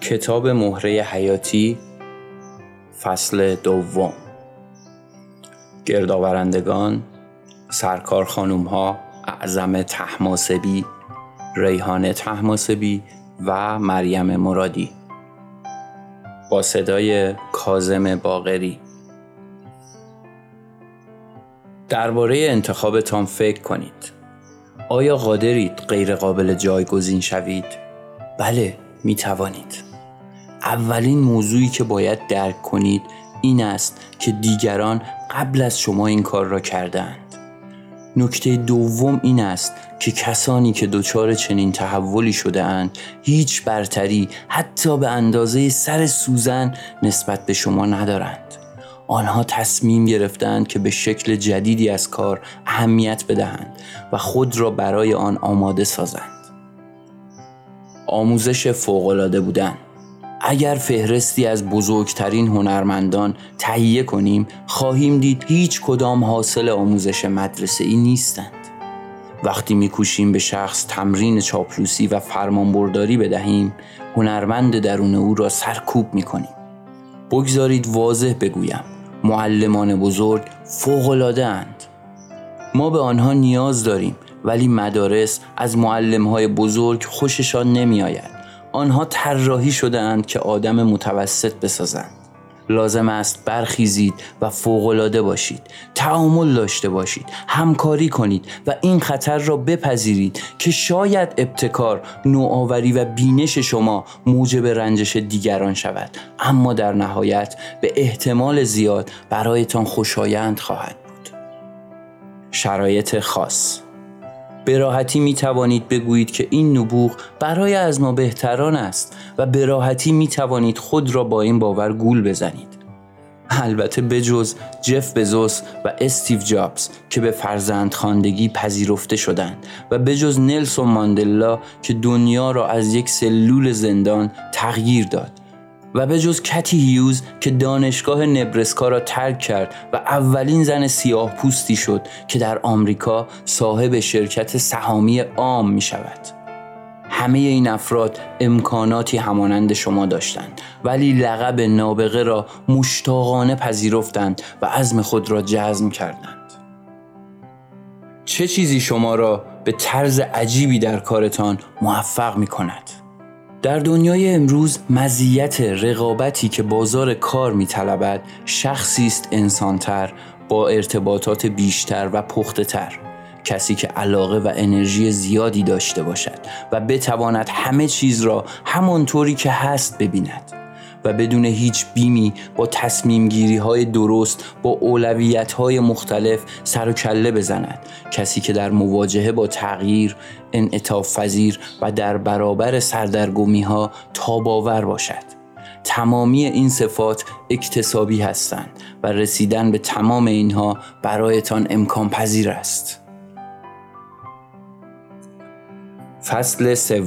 کتاب مهره حیاتی فصل دوم. گردآورندگان: سرکار خانوم‌ها اعظم طهماسبی، ریحانه طهماسبی و مریم مرادی، با صدای کاظم باقری. درباره انتخابتان فکر کنید. آیا قادرید غیر قابل جایگزین شوید؟ بله، می توانید. اولین موضوعی که باید درک کنید این است که دیگران قبل از شما این کار را کردند. نکته دوم این است که کسانی که دچار چنین تحولی شده اند هیچ برتری حتی به اندازه سر سوزن نسبت به شما ندارند. آنها تصمیم گرفتند که به شکل جدیدی از کار اهمیت بدهند و خود را برای آن آماده سازند. آموزش فوق‌العاده بودن. اگر فهرستی از بزرگترین هنرمندان تهیه کنیم، خواهیم دید هیچ کدام حاصل آموزش مدرسه‌ای نیستند. وقتی می‌کوشیم به شخص تمرین چاپلوسی و فرمانبرداری بدهیم، هنرمند درون او را سرکوب می‌کنیم. بگذارید واضح بگویم، معلمان بزرگ فوق‌العاده اند. ما به آنها نیاز داریم، ولی مدارس از معلم‌های بزرگ خوششان نمی‌آید. آنها طراحی شده اند که آدم متوسط بسازند. لازم است برخیزید و فوق‌العاده باشید، تعامل داشته باشید، همکاری کنید و این خطر را بپذیرید که شاید ابتکار، نوآوری و بینش شما موجب رنجش دیگران شود، اما در نهایت به احتمال زیاد برایتان خوشایند خواهد بود. شرایط خاص. به راحتی می توانید بگویید که این نبوغ برای از ما بهتران است و به راحتی می توانید خود را با این باور گول بزنید. البته بجز جف بزوس و استیو جابز که به فرزندخواندگی پذیرفته شدند و بجز نلسون ماندلا که دنیا را از یک سلول زندان تغییر داد و به جز کتی هیوز که دانشگاه نبراسکا را ترک کرد و اولین زن سیاه پوستی شد که در آمریکا صاحب شرکت سهامی عام می شود. همه این افراد امکاناتی همانند شما داشتند، ولی لقب نابغه را مشتاقانه پذیرفتند و عزم خود را جزم کردند. چه چیزی شما را به طرز عجیبی در کارتان موفق می کند؟ در دنیای امروز مزیت رقابتی که بازار کار می‌طلبد شخصی است انسان‌تر، با ارتباطات بیشتر و پخته‌تر، کسی که علاقه و انرژی زیادی داشته باشد و بتواند همه چیز را همانطوری که هست ببیند و بدون هیچ بیمی با تصمیم گیری های درست با اولویت های مختلف سر و کله بزند، کسی که در مواجهه با تغییر انعطاف پذیر و در برابر سردرگمی ها تاب‌آور باشد. تمامی این صفات اکتسابی هستند و رسیدن به تمام اینها برایتان امکان پذیر است. فصل 3.